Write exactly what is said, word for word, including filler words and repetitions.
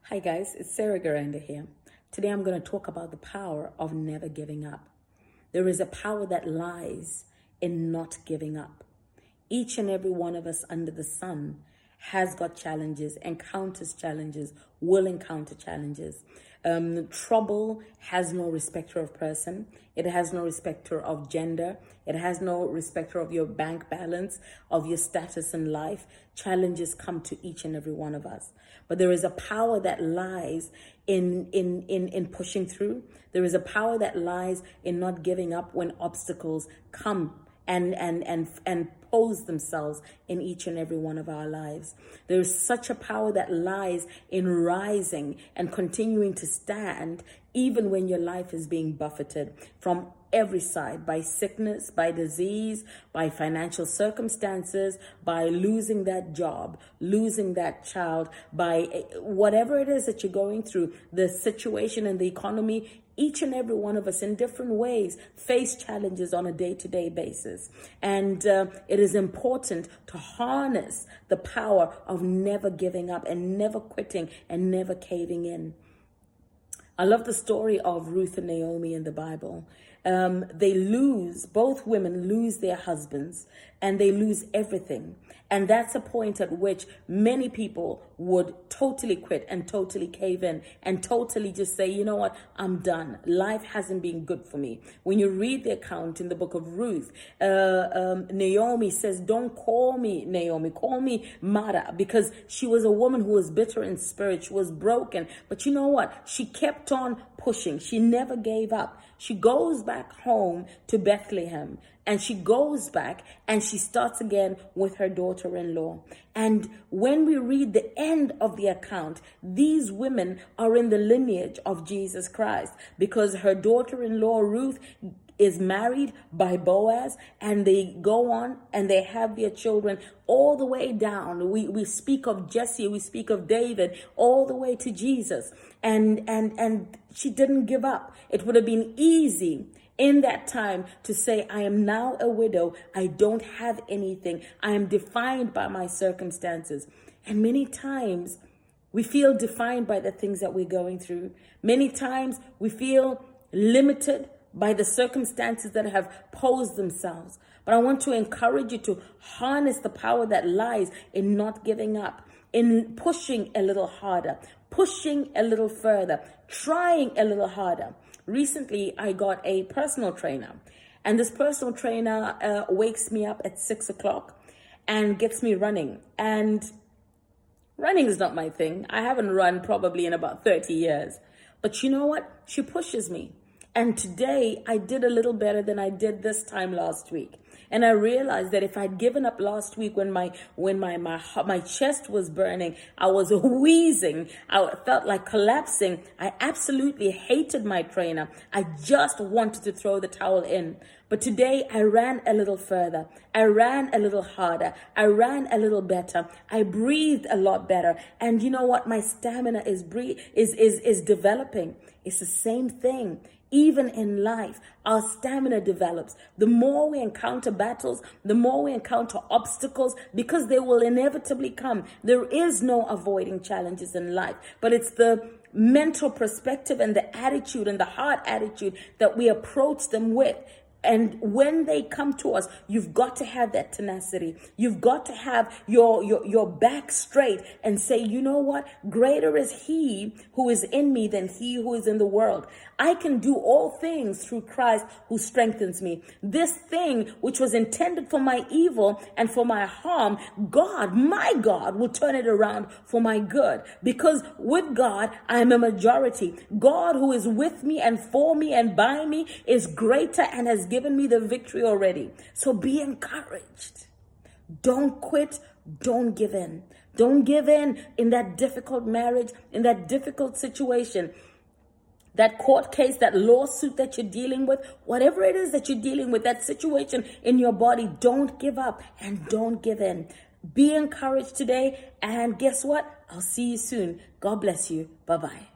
Hi guys, it's Sarah Garanda here. Today I'm going to talk about the power of never giving up. There is a power that lies in not giving up. Each and every one of us under the sun has got challenges, encounters challenges, will encounter challenges. Um, trouble has no respecter of person. It has no respecter of gender. It has no respecter of your bank balance, of your status in life. Challenges come to each and every one of us. But there is a power that lies in, in, in, in pushing through. There is a power that lies in not giving up when obstacles come and and and and pose themselves in each and every one of our lives. There is such a power that lies in rising and continuing to stand even when your life is being buffeted from every side, by sickness, by disease, by financial circumstances, by losing that job, losing that child, by whatever it is that you're going through, the situation and the economy. Each and every one of us in different ways face challenges on a day-to-day basis. And uh, it is important to harness the power of never giving up and never quitting and never caving in. I love the story of Ruth and Naomi in the Bible. Um, they lose, both women lose their husbands and they lose everything. And that's a point at which many people would totally quit and totally cave in and totally just say, you know what, I'm done. Life hasn't been good for me. When you read the account in the book of Ruth, uh, um, Naomi says, don't call me Naomi, call me Mara, because she was a woman who was bitter in spirit. She was broken. But you know what? She kept on pushing. She never gave up. She goes back home to Bethlehem. And she goes back and she starts again with her daughter-in-law. And when we read the end of the account, these women are in the lineage of Jesus Christ, because her daughter-in-law, Ruth, is married by Boaz, and they go on and they have their children all the way down. We we speak of Jesse, we speak of David, all the way to Jesus. And and and she didn't give up. It would have been easy in that time to say, I am now a widow. I don't have anything. I am defined by my circumstances. And many times we feel defined by the things that we're going through. Many times we feel limited by the circumstances that have posed themselves. But I want to encourage you to harness the power that lies in not giving up, in pushing a little harder, pushing a little further, trying a little harder. Recently, I got a personal trainer, and this personal trainer uh, wakes me up at six o'clock and gets me running. And running is not my thing. I haven't run probably in about thirty years. But you know what? She pushes me. And today I did a little better than I did this time last week. And I realized that if I'd given up last week when my when my my my chest was burning, I was wheezing, I felt like collapsing. I absolutely hated my trainer. I just wanted to throw the towel in. But today I ran a little further. I ran a little harder. I ran a little better. I breathed a lot better. And you know what? My stamina is bre- is is is developing. It's the same thing. Even in life, our stamina develops. The more we encounter battles, the more we encounter obstacles, because they will inevitably come. There is no avoiding challenges in life, but it's the mental perspective and the attitude and the heart attitude that we approach them with. And when they come to us, you've got to have that tenacity. You've got to have your, your, your back straight and say, you know what? Greater is he who is in me than he who is in the world. I can do all things through Christ who strengthens me. This thing which was intended for my evil and for my harm, God, my God, will turn it around for my good. Because with God, I am a majority. God who is with me and for me and by me is greater and has given me the victory already. So be encouraged. Don't quit. Don't give in. Don't give in in that difficult marriage, in that difficult situation, that court case, that lawsuit that you're dealing with, whatever it is that you're dealing with, that situation in your body. Don't give up and don't give in. Be encouraged today. And guess what? I'll see you soon. God bless you. Bye-bye.